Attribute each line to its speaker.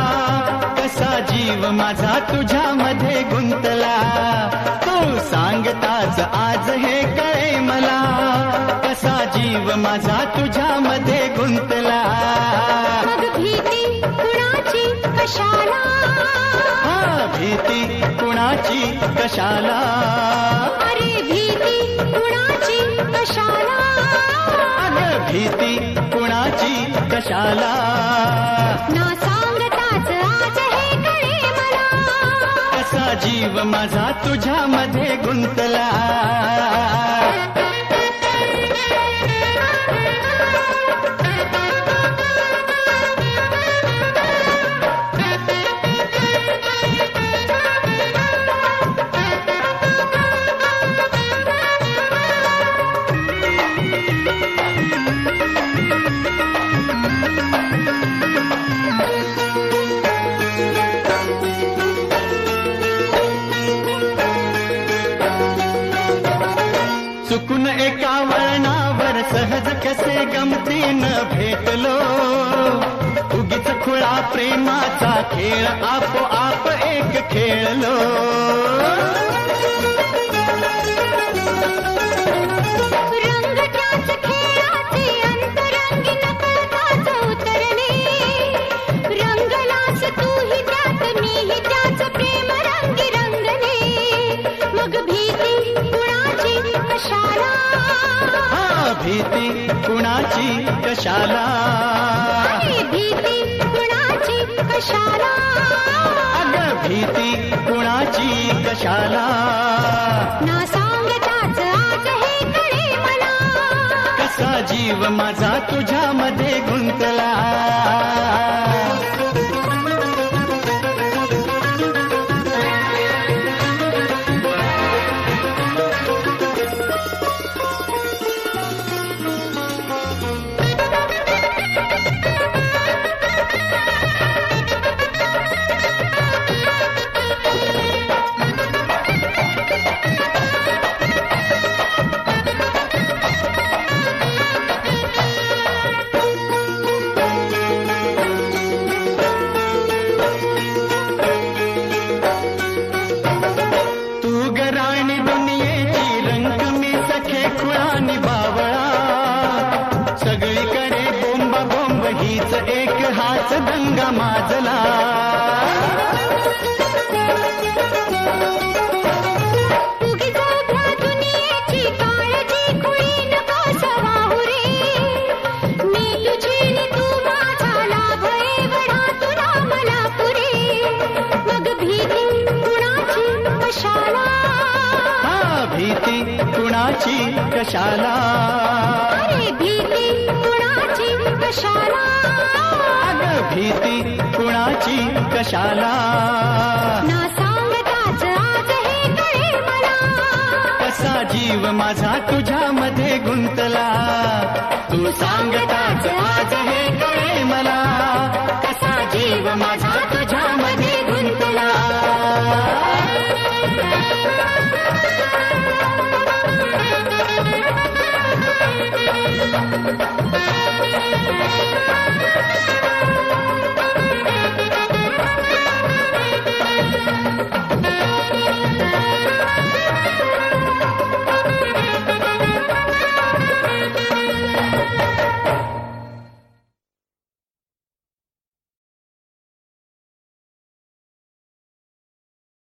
Speaker 1: कसा जीव माझा तुझ्यामध्ये गुंतला, तू सांगताच आज हे कळे मला, कसा जीव माझा तुझ्यामध्ये गुंतला.
Speaker 2: मग भीती कुणाची कशाला,
Speaker 1: भीती कुणाची कशाला,
Speaker 2: अरे भीती कुणाची कशाला,
Speaker 1: अगं भीती कुणाची कशाला.
Speaker 2: ना सांगताच आज हे कळे मला,
Speaker 1: कसा जीव माझा तुझ्यामध्ये गुंतला. चुकून एका वळणावर सहज कसे गमतीनं भेटलो, उगीच खुळा प्रेमाचा खेळ आपोआप एक खेळलो.
Speaker 2: रंग त्याच खेळाचे अंतरंगी नकळताच उतरले, रंगलास तूही त्यात मीही त्याच प्रेम रंगी रंगले. मग भीती कुणाची कशाला,
Speaker 1: भीती कुणाची कशाला,
Speaker 2: अरे भीती कुणाची कशाला,
Speaker 1: अगं भीती कुणाची कशाला.
Speaker 2: ना सांगताच आज हे कळे मला,
Speaker 1: कसा जीव माझा तुझ्यामध्ये गुंतला. सगळीकडे बोंबा बोंब हीच एक हाच दंगा माजला.
Speaker 2: उगीच उभ्या दुनियेची काळजी कुणी नको सवाहू रे, मी तुझी नि तू माझा लाभ एवढा तुला मला पुरे. मग भीती कुणाची कशाला,
Speaker 1: भीती कुणाची कशाला,
Speaker 2: अरे भीती कुणाची कशाला,
Speaker 1: अगं भीती कुणाची कशाला.
Speaker 2: ना सांगताच आज हे कळे मला,
Speaker 1: कसा जीव माझा तुझ्यामध्ये गुंतला. तू सांगताच आज हे कळे मला.